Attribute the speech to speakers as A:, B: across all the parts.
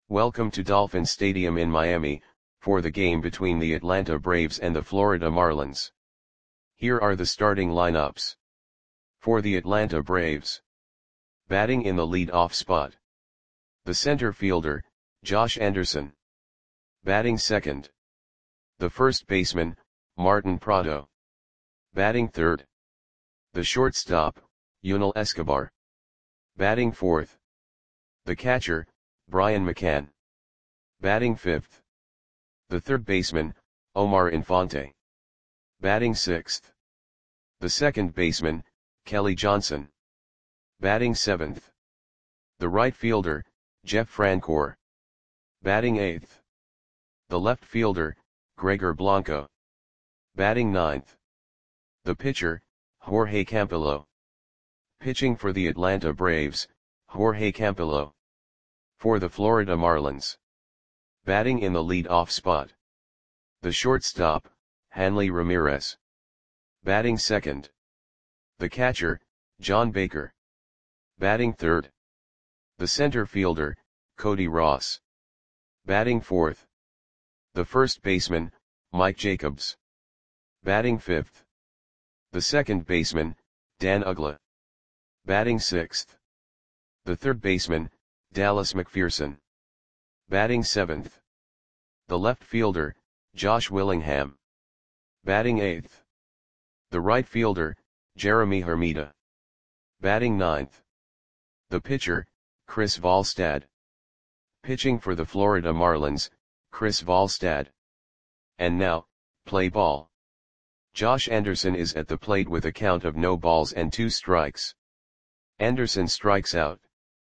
A: Welcome to Dolphin Stadium in Miami, for the game between the Atlanta Braves and the Florida Marlins. Here are the starting lineups. For the Atlanta Braves. Batting in the lead-off spot. The center fielder, Josh Anderson. Batting second. The first baseman, Martin Prado. Batting third. The shortstop, Yunel Escobar. Batting fourth. The catcher, Brian McCann. Batting fifth. The third baseman, Omar Infante. Batting sixth. The second baseman, Kelly Johnson. Batting seventh. The right fielder, Jeff Francoeur. Batting eighth. The left fielder, Gregor Blanco. Batting ninth. The pitcher, Jorge Campillo. Pitching for the Atlanta Braves, Jorge Campillo. For the Florida Marlins. Batting in the lead-off spot. The shortstop, Hanley Ramirez. Batting second. The catcher, John Baker. Batting third. The center fielder, Cody Ross. Batting fourth. The first baseman, Mike Jacobs. Batting fifth. The second baseman, Dan Uggla. Batting sixth. The third baseman, Dallas McPherson. Batting seventh. The left fielder, Josh Willingham. Batting eighth. The right fielder, Jeremy Hermida. Batting ninth. The pitcher, Chris Volstad. Pitching for the Florida Marlins, Chris Volstad. And now, play ball. Josh Anderson is at the plate with a count of no balls and 2 strikes. Anderson strikes out.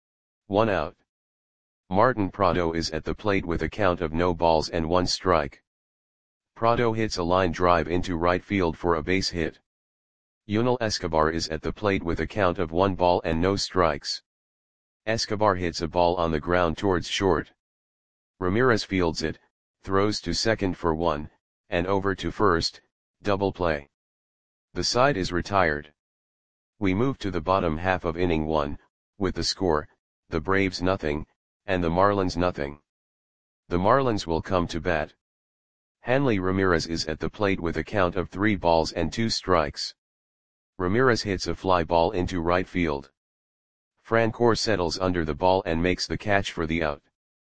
A: 1 out. Martin Prado is at the plate with a count of no balls and 1 strike. Prado hits a line drive into right field for a base hit. Yunel Escobar is at the plate with a count of 1 ball and no strikes. Escobar hits a ball on the ground towards short. Ramirez fields it, throws to second for 1, and over to first, double play. The side is retired. We move to the bottom half of inning 1, with the score, the Braves nothing, and the Marlins nothing. The Marlins will come to bat. Hanley Ramirez is at the plate with a count of 3 balls and 2 strikes. Ramirez hits a fly ball into right field. Francoeur settles under the ball and makes the catch for the out.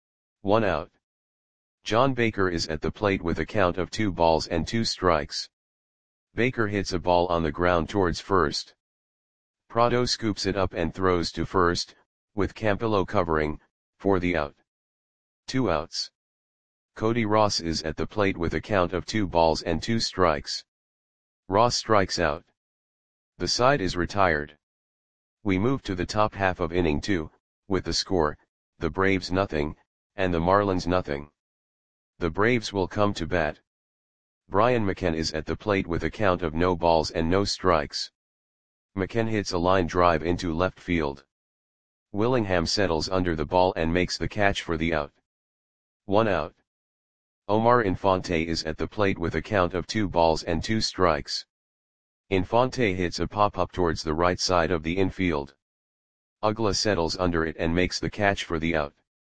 A: 1 out. John Baker is at the plate with a count of 2 balls and 2 strikes. Baker hits a ball on the ground towards first. Prado scoops it up and throws to first, with Campillo covering, for the out. 2 outs. Cody Ross is at the plate with a count of 2 balls and 2 strikes. Ross strikes out. The side is retired. We move to the top half of inning 2, with the score, the Braves nothing, and the Marlins nothing. The Braves will come to bat. Brian McCann is at the plate with a count of no balls and no strikes. McCann hits a line drive into left field. Willingham settles under the ball and makes the catch for the out. 1 out. Omar Infante is at the plate with a count of 2 balls and 2 strikes. Infante hits a pop-up towards the right side of the infield. Uggla settles under it and makes the catch for the out.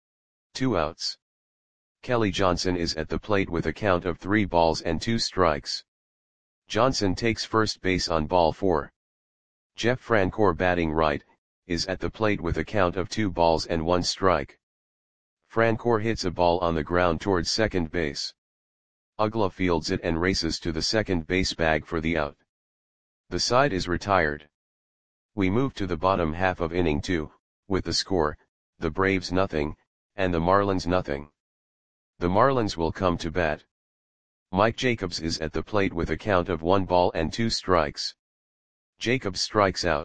A: 2 outs. Kelly Johnson is at the plate with a count of 3 balls and 2 strikes. Johnson takes first base on ball 4. Jeff Francoeur, batting right, is at the plate with a count of 2 balls and 1 strike. Francoeur hits a ball on the ground towards second base. Uggla fields it and races to the second base bag for the out. The side is retired. We move to the bottom half of inning 2, with the score, the Braves nothing, and the Marlins nothing. The Marlins will come to bat. Mike Jacobs is at the plate with a count of 1 ball and 2 strikes. Jacobs strikes out.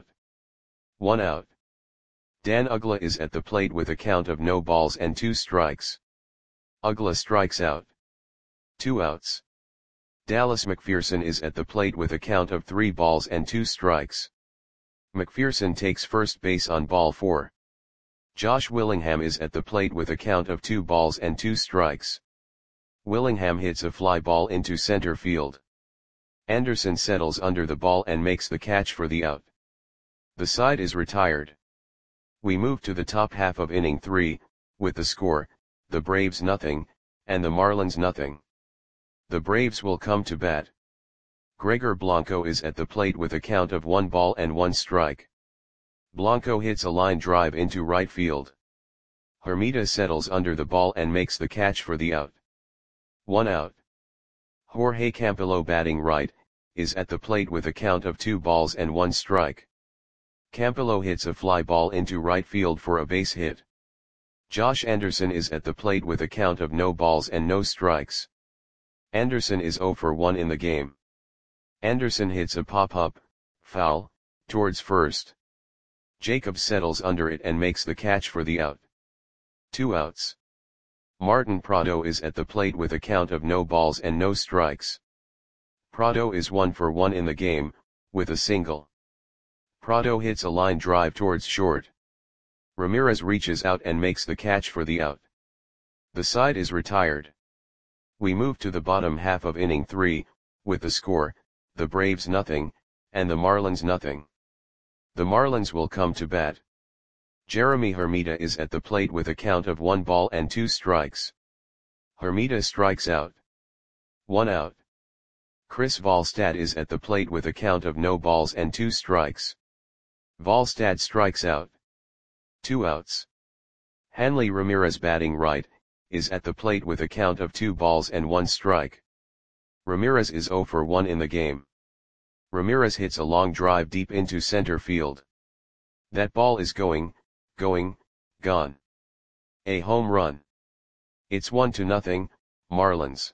A: 1 out. Dan Uggla is at the plate with a count of no balls and 2 strikes. Uggla strikes out. 2 outs. Dallas McPherson is at the plate with a count of 3 balls and 2 strikes. McPherson takes first base on ball 4. Josh Willingham is at the plate with a count of 2 balls and 2 strikes. Willingham hits a fly ball into center field. Anderson settles under the ball and makes the catch for the out. The side is retired. We move to the top half of inning 3, with the score, the Braves nothing, and the Marlins nothing. The Braves will come to bat. Gregor Blanco is at the plate with a count of 1 ball and 1 strike. Blanco hits a line drive into right field. Hermida settles under the ball and makes the catch for the out. 1 out. Jorge Campillo batting right, is at the plate with a count of 2 balls and 1 strike. Campillo hits a fly ball into right field for a base hit. Josh Anderson is at the plate with a count of no balls and no strikes. Anderson is 0 for 1 in the game. Anderson hits a pop-up, foul, towards first. Jacobs settles under it and makes the catch for the out. 2 outs. Martin Prado is at the plate with a count of no balls and no strikes. Prado is 1 for 1 in the game, with a single. Prado hits a line drive towards short. Ramirez reaches out and makes the catch for the out. The side is retired. We move to the bottom half of inning 3, with the score, the Braves nothing, and the Marlins nothing. The Marlins will come to bat. Jeremy Hermida is at the plate with a count of 1 ball and 2 strikes. Hermida strikes out. 1 out. Chris Volstad is at the plate with a count of no balls and 2 strikes. Volstad strikes out. 2 outs. Hanley Ramirez batting right, is at the plate with a count of 2 balls and 1 strike. Ramirez is 0 for 1 in the game. Ramirez hits a long drive deep into center field. That ball is going, gone. A home run. It's 1-0, Marlins.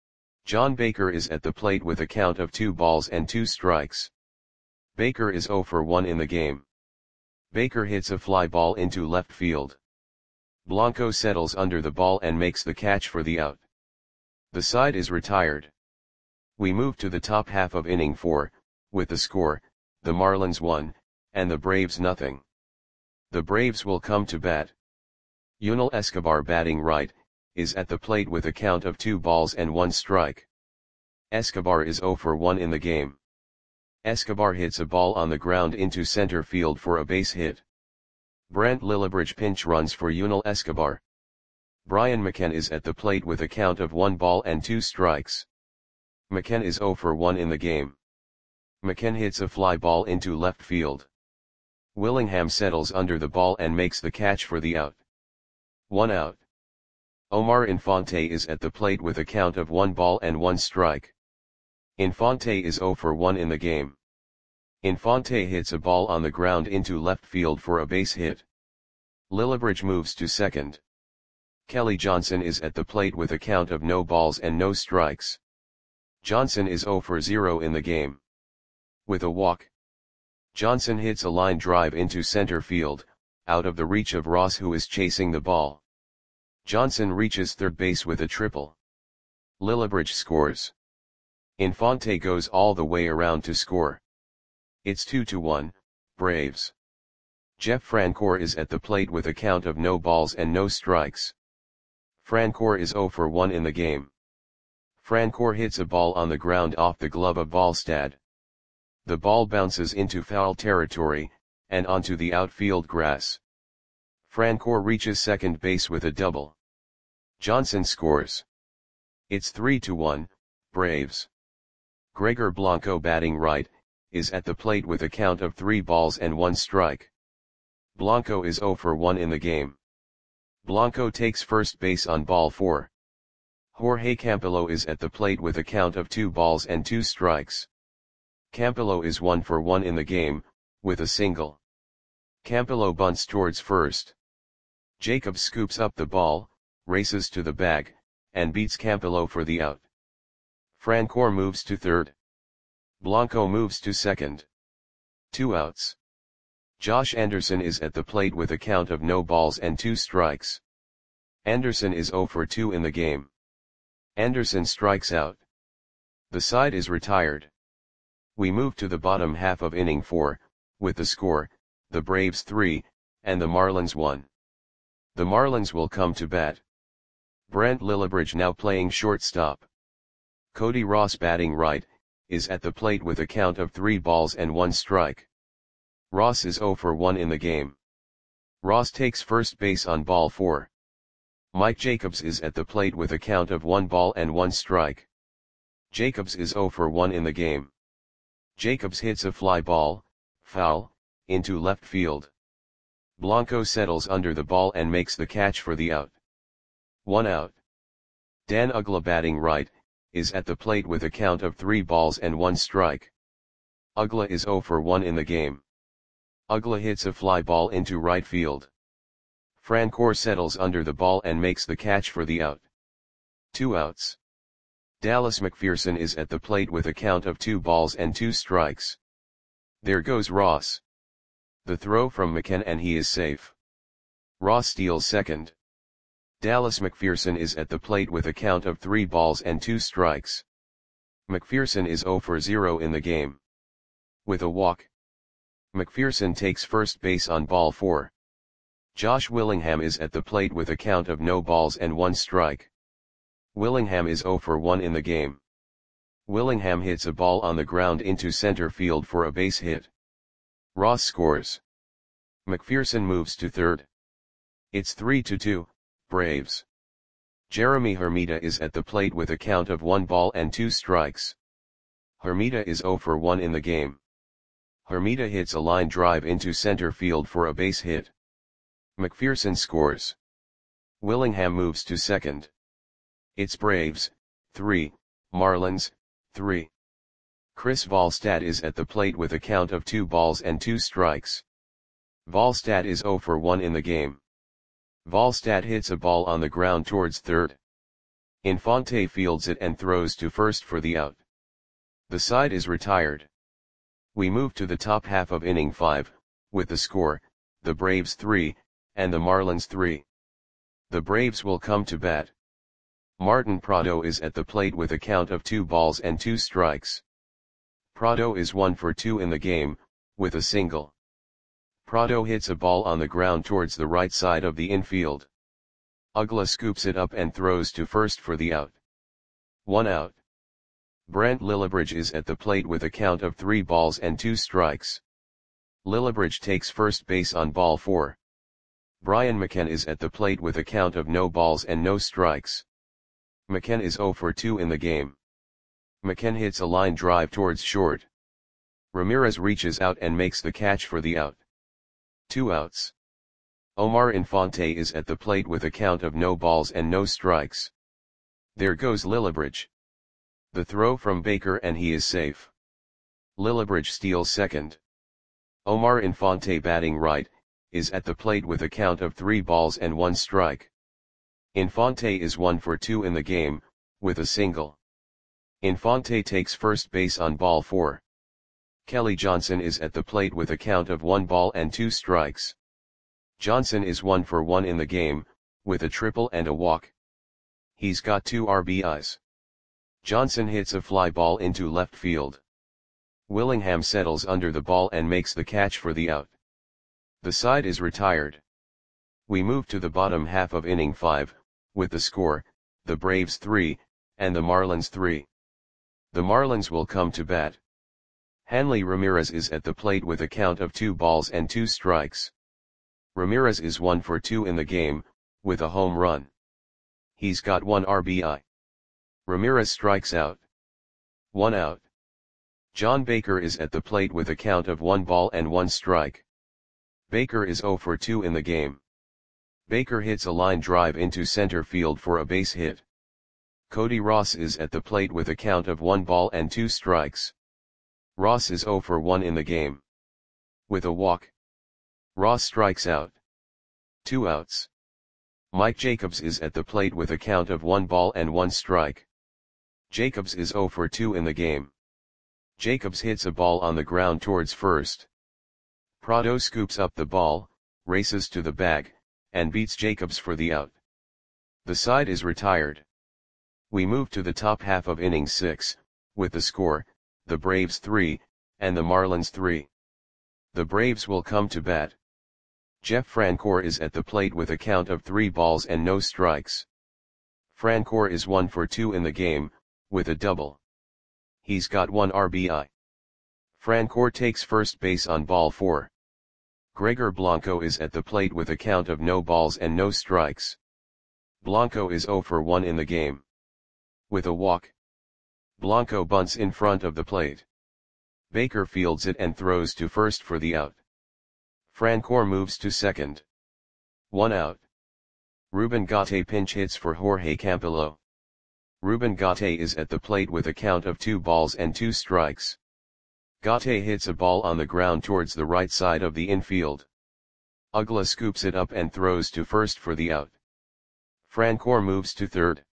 A: John Baker is at the plate with a count of 2 balls and 2 strikes. Baker is 0 for 1 in the game. Baker hits a fly ball into left field. Blanco settles under the ball and makes the catch for the out. The side is retired. We move to the top half of inning 4, with the score, the Marlins 1, and the Braves nothing. The Braves will come to bat. Yunel Escobar batting right, is at the plate with a count of 2 balls and 1 strike. Escobar is 0 for 1 in the game. Escobar hits a ball on the ground into center field for a base hit. Brant Lillibridge pinch runs for Yunel Escobar. Brian McKenna is at the plate with a count of 1 ball and 2 strikes. McKenna is 0 for 1 in the game. McKenna hits a fly ball into left field. Willingham settles under the ball and makes the catch for the out. 1 out. Omar Infante is at the plate with a count of 1 ball and 1 strike. Infante is 0 for 1 in the game. Infante hits a ball on the ground into left field for a base hit. Lillibridge moves to second. Kelly Johnson is at the plate with a count of no balls and no strikes. Johnson is 0 for 0 in the game. With a walk. Johnson hits a line drive into center field, out of the reach of Ross who is chasing the ball. Johnson reaches third base with a triple. Lillibridge scores. Infante goes all the way around to score. It's 2-1, Braves. Jeff Francoeur is at the plate with a count of no balls and no strikes. Francoeur is 0 for 1 in the game. Francoeur hits a ball on the ground off the glove of Volstad. The ball bounces into foul territory, and onto the outfield grass. Francoeur reaches second base with a double. Johnson scores. It's 3-1, Braves. Gregor Blanco batting right, is at the plate with a count of 3 balls and 1 strike. Blanco is 0 for 1 in the game. Blanco takes first base on ball 4. Jorge Campillo is at the plate with a count of 2 balls and 2 strikes. Campillo is 1 for 1 in the game, with a single. Campillo bunts towards first. Jacobs scoops up the ball, races to the bag, and beats Campillo for the out. Francoeur moves to third. Blanco moves to second. 2 outs. Josh Anderson is at the plate with a count of no balls and 2 strikes. Anderson is 0 for 2 in the game. Anderson strikes out. The side is retired. We move to the bottom half of inning 4, with the score, the Braves 3, and the Marlins 1. The Marlins will come to bat. Brant Lillibridge now playing shortstop. Cody Ross batting right, is at the plate with a count of 3 balls and 1 strike. Ross is 0 for 1 in the game. Ross takes first base on ball 4. Mike Jacobs is at the plate with a count of 1 ball and 1 strike. Jacobs is 0 for 1 in the game. Jacobs hits a fly ball, foul, into left field. Blanco settles under the ball and makes the catch for the out. 1 out. Dan Uggla, batting right, is at the plate with a count of 3 balls and 1 strike. Uggla is 0 for 1 in the game. Uggla hits a fly ball into right field. Francoeur settles under the ball and makes the catch for the out. 2 outs. Dallas McPherson is at the plate with a count of 2 balls and 2 strikes. There goes Ross. The throw from McCann and he is safe. Ross steals second. Dallas McPherson is at the plate with a count of 3 balls and 2 strikes. McPherson is 0 for 0 in the game. With a walk, McPherson takes first base on ball 4. Josh Willingham is at the plate with a count of no balls and 1 strike. Willingham is 0 for 1 in the game. Willingham hits a ball on the ground into center field for a base hit. Ross scores. McPherson moves to third. It's 3-2, Braves. Jeremy Hermida is at the plate with a count of 1 ball and 2 strikes. Hermida is 0 for 1 in the game. Hermida hits a line drive into center field for a base hit. McPherson scores. Willingham moves to second. It's Braves, 3, Marlins, 3. Chris Volstad is at the plate with a count of 2 balls and 2 strikes. Volstad is 0 for 1 in the game. Volstad hits a ball on the ground towards third. Infante fields it and throws to first for the out. The side is retired. We move to the top half of inning 5, with the score, the Braves 3, and the Marlins 3. The Braves will come to bat. Martin Prado is at the plate with a count of 2 balls and 2 strikes. Prado is 1 for 2 in the game, with a single. Prado hits a ball on the ground towards the right side of the infield. Uggla scoops it up and throws to first for the out. 1 out. Brent Lillibridge is at the plate with a count of 3 balls and 2 strikes. Lillibridge takes first base on ball 4. Brian McCann is at the plate with a count of no balls and no strikes. McCann is 0 for 2 in the game. McCann hits a line drive towards short. Ramirez reaches out and makes the catch for the out. 2 outs. Omar Infante is at the plate with a count of no balls and no strikes. There goes Lillibridge. The throw from Baker and he is safe. Lillibridge steals second. Omar Infante, batting right, is at the plate with a count of 3 balls and 1 strike. Infante is 1 for 2 in the game, with a single. Infante takes first base on ball 4. Kelly Johnson is at the plate with a count of 1 ball and 2 strikes. Johnson is 1 for 1 in the game, with a triple and a walk. He's got 2 RBIs. Johnson hits a fly ball into left field. Willingham settles under the ball and makes the catch for the out. The side is retired. We move to the bottom half of inning 5, with the score, the Braves 3, and the Marlins 3. The Marlins will come to bat. Hanley Ramirez is at the plate with a count of 2 balls and 2 strikes. Ramirez is 1 for 2 in the game, with a home run. He's got 1 RBI. Ramirez strikes out. 1 out. John Baker is at the plate with a count of 1 ball and 1 strike. Baker is 0 for 2 in the game. Baker hits a line drive into center field for a base hit. Cody Ross is at the plate with a count of 1 ball and 2 strikes. Ross is 0 for 1 in the game. With a walk, Ross strikes out. 2 outs. Mike Jacobs is at the plate with a count of 1 ball and 1 strike. Jacobs is 0 for 2 in the game. Jacobs hits a ball on the ground towards first. Prado scoops up the ball, races to the bag, and beats Jacobs for the out. The side is retired. We move to the top half of inning 6, with the score, the Braves 3, and the Marlins 3. The Braves will come to bat. Jeff Francoeur is at the plate with a count of 3 balls and no strikes. Francoeur is 1 for 2 in the game, with a double. He's got 1 RBI. Francoeur takes first base on ball 4. Gregor Blanco is at the plate with a count of no balls and no strikes. Blanco is 0 for 1 in the game. With a walk, Blanco bunts in front of the plate. Baker fields it and throws to first for the out. Francoeur moves to second. 1 out. Ruben Gatte pinch hits for Jorge Campillo. Ruben Gatte is at the plate with a count of 2 balls and 2 strikes. Gatte hits a ball on the ground towards the right side of the infield. Uggla scoops it up and throws to first for the out. Francoeur moves to third.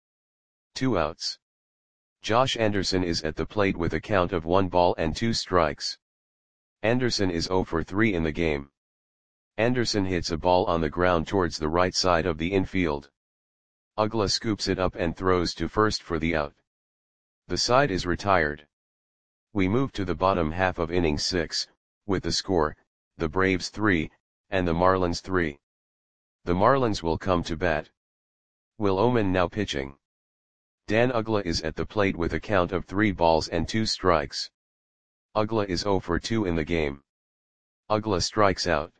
A: 2 outs. Josh Anderson is at the plate with a count of 1 ball and 2 strikes. Anderson is 0 for 3 in the game. Anderson hits a ball on the ground towards the right side of the infield. Uggla scoops it up and throws to first for the out. The side is retired. We move to the bottom half of inning 6, with the score, the Braves 3, and the Marlins 3. The Marlins will come to bat. Will Oman now pitching. Dan Uggla is at the plate with a count of 3 balls and 2 strikes. Uggla is 0 for 2 in the game. Uggla strikes out.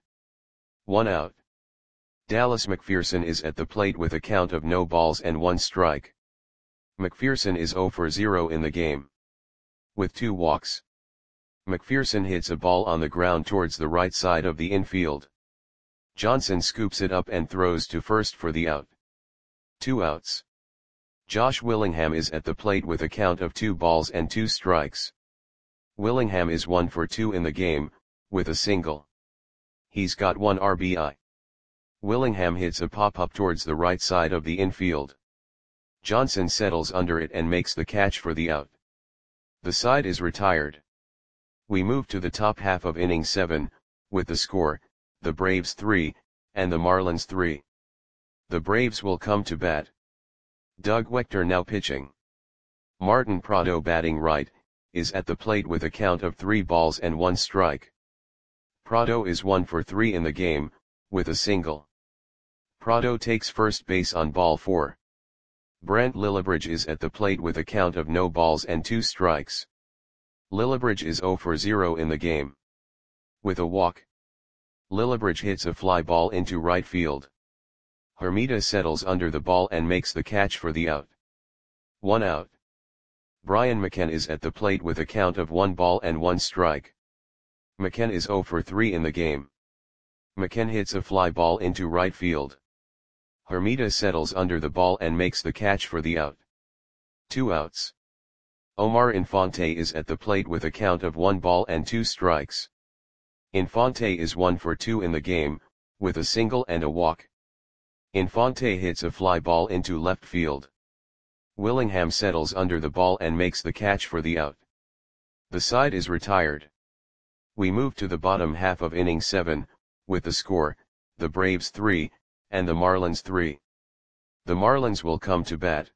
A: 1 out. Dallas McPherson is at the plate with a count of no balls and 1 strike. McPherson is 0 for 0 in the game. With 2 walks, McPherson hits a ball on the ground towards the right side of the infield. Johnson scoops it up and throws to first for the out. 2 outs. Josh Willingham is at the plate with a count of 2 balls and 2 strikes. Willingham is 1 for 2 in the game, with a single. He's got 1 RBI. Willingham hits a pop-up towards the right side of the infield. Johnson settles under it and makes the catch for the out. The side is retired. We move to the top half of inning 7, with the score, the Braves 3, and the Marlins 3. The Braves will come to bat. Doug Wechter now pitching. Martin Prado batting right, is at the plate with a count of 3 balls and 1 strike. Prado is 1 for 3 in the game, with a single. Prado takes first base on ball 4. Brent Lillibridge is at the plate with a count of no balls and 2 strikes. Lillibridge is 0 for 0 in the game. With a walk, Lillibridge hits a fly ball into right field. Hermida settles under the ball and makes the catch for the out. 1 out. Brian McCann is at the plate with a count of 1 ball and 1 strike. McCann is 0 for 3 in the game. McCann hits a fly ball into right field. Hermida settles under the ball and makes the catch for the out. 2 outs. Omar Infante is at the plate with a count of 1 ball and 2 strikes. Infante is 1 for 2 in the game, with a single and a walk. Infante hits a fly ball into left field. Willingham settles under the ball and makes the catch for the out. The side is retired. We move to the bottom half of inning 7, with the score, the Braves 3, and the Marlins 3. The Marlins will come to bat.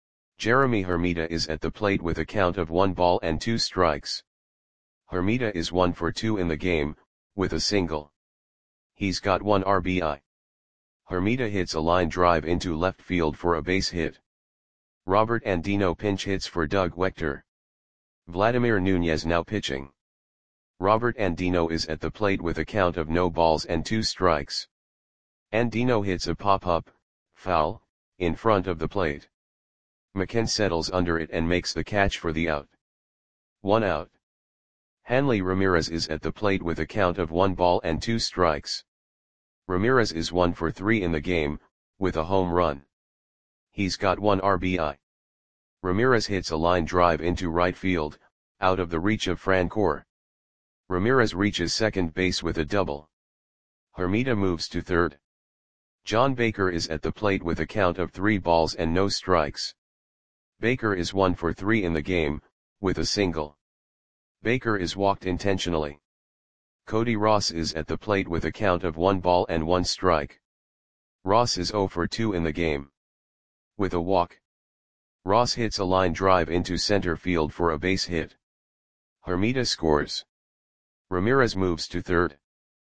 A: Jeremy Hermida is at the plate with a count of 1 ball and 2 strikes. Hermida is 1 for 2 in the game, with a single. He's got 1 RBI. Hermida hits a line drive into left field for a base hit. Robert Andino pinch hits for Doug Wechter. Vladimir Nunez now pitching. Robert Andino is at the plate with a count of no balls and 2 strikes. Andino hits a pop-up, foul, in front of the plate. McCann settles under it and makes the catch for the out. 1 out. Hanley Ramirez is at the plate with a count of 1 ball and 2 strikes. Ramirez is 1 for 3 in the game, with a home run. He's got 1 RBI. Ramirez hits a line drive into right field, out of the reach of Francoeur. Ramirez reaches second base with a double. Hermida moves to third. John Baker is at the plate with a count of 3 balls and no strikes. Baker is 1 for 3 in the game, with a single. Baker is walked intentionally. Cody Ross is at the plate with a count of 1 ball and 1 strike. Ross is 0 for 2 in the game. With a walk, Ross hits a line drive into center field for a base hit. Hermida scores. Ramirez moves to third.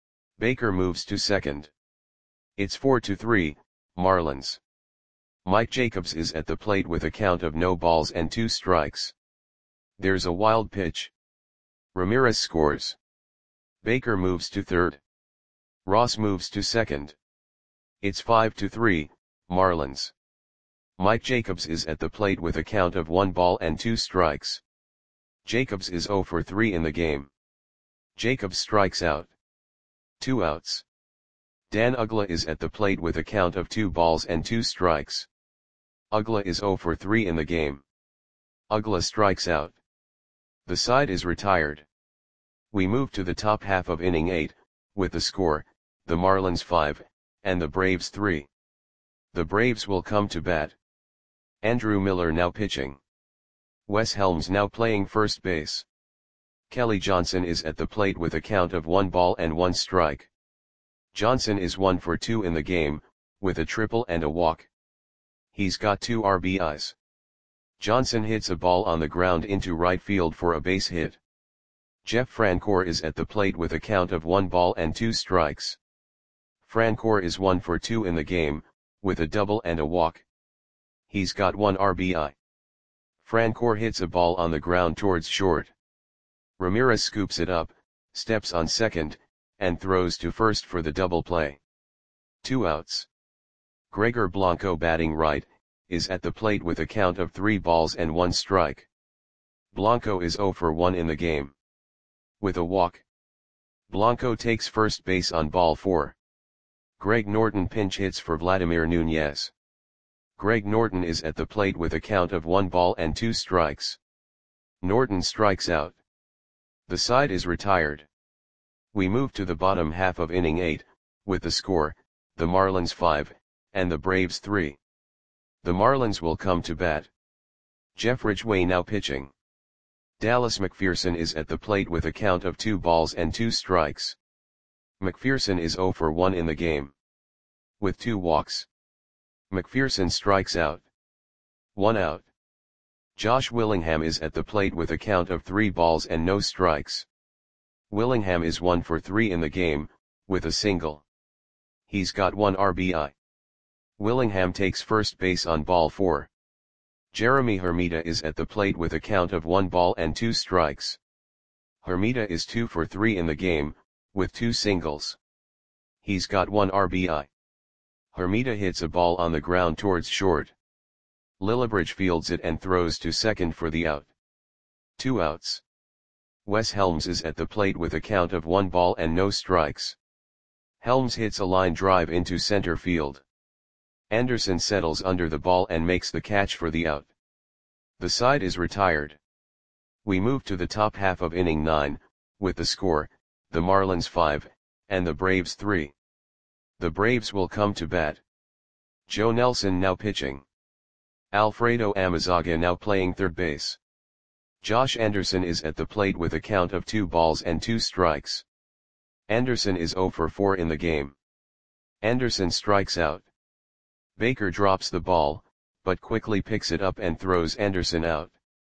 A: Baker moves to second. It's 4-3, Marlins. Mike Jacobs is at the plate with a count of no balls and 2 strikes. There's a wild pitch. Ramirez scores. Baker moves to third. Ross moves to second. It's 5-3, Marlins. Mike Jacobs is at the plate with a count of 1 ball and 2 strikes. Jacobs is 0 for 3 in the game. Jacobs strikes out. 2 outs. Dan Uggla is at the plate with a count of 2 balls and 2 strikes. Uggla is 0 for 3 in the game. Uggla strikes out. The side is retired. We move to the top half of inning 8, with the score, the Marlins 5, and the Braves 3. The Braves will come to bat. Andrew Miller now pitching. Wes Helms now playing first base. Kelly Johnson is at the plate with a count of 1 ball and 1 strike. Johnson is 1 for 2 in the game, with a triple and a walk. He's got 2 RBIs. Johnson hits a ball on the ground into right field for a base hit. Jeff Francoeur is at the plate with a count of 1 ball and 2 strikes. Francoeur is 1 for 2 in the game, with a double and a walk. He's got 1 RBI. Francoeur hits a ball on the ground towards short. Ramirez scoops it up, steps on second, and throws to first for the double play. 2 outs. Gregor Blanco batting right, is at the plate with a count of 3 balls and 1 strike. Blanco is 0 for 1 in the game. With a walk. Blanco takes first base on ball 4. Greg Norton pinch hits for Vladimir Nunez. Greg Norton is at the plate with a count of 1 ball and 2 strikes. Norton strikes out. The side is retired. We move to the bottom half of inning 8, with the score, the Marlins 5, and the Braves 3. The Marlins will come to bat. Jeff Ridgway now pitching. Dallas McPherson is at the plate with a count of 2 balls and 2 strikes. McPherson is 0 for 1 in the game. With 2 walks. McPherson strikes out. 1 out. Josh Willingham is at the plate with a count of 3 balls and no strikes. Willingham is 1 for 3 in the game, with a single. He's got 1 RBI. Willingham takes first base on ball 4. Jeremy Hermida is at the plate with a count of 1 ball and 2 strikes. Hermida is 2 for 3 in the game, with 2 singles. He's got 1 RBI. Hermida hits a ball on the ground towards short. Lillibridge fields it and throws to second for the out. 2 outs. Wes Helms is at the plate with a count of 1 ball and no strikes. Helms hits a line drive into center field. Anderson settles under the ball and makes the catch for the out. The side is retired. We move to the top half of inning 9, with the score, the Marlins 5, and the Braves 3. The Braves will come to bat. Joe Nelson now pitching. Alfredo Amezaga now playing third base. Josh Anderson is at the plate with a count of 2 balls and 2 strikes. Anderson is 0 for 4 in the game. Anderson strikes out. Baker drops the ball, but quickly picks it up and throws Anderson out.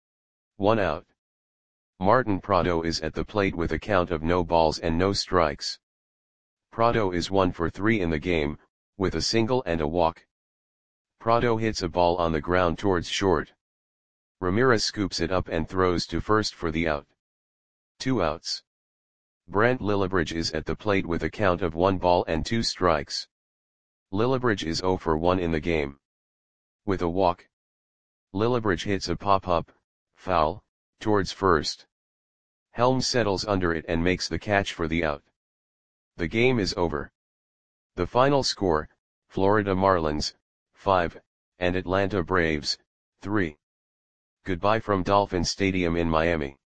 A: 1 out. Martin Prado is at the plate with a count of no balls and no strikes. Prado is 1 for 3 in the game, with a single and a walk. Prado hits a ball on the ground towards short. Ramirez scoops it up and throws to first for the out. 2 outs. Brent Lillibridge is at the plate with a count of 1 ball and 2 strikes. Lillibridge is 0 for 1 in the game. With a walk. Lillibridge hits a pop-up, foul, towards first. Helms settles under it and makes the catch for the out. The game is over. The final score, Florida Marlins, 5, and Atlanta Braves, 3. Goodbye from Dolphin Stadium in Miami.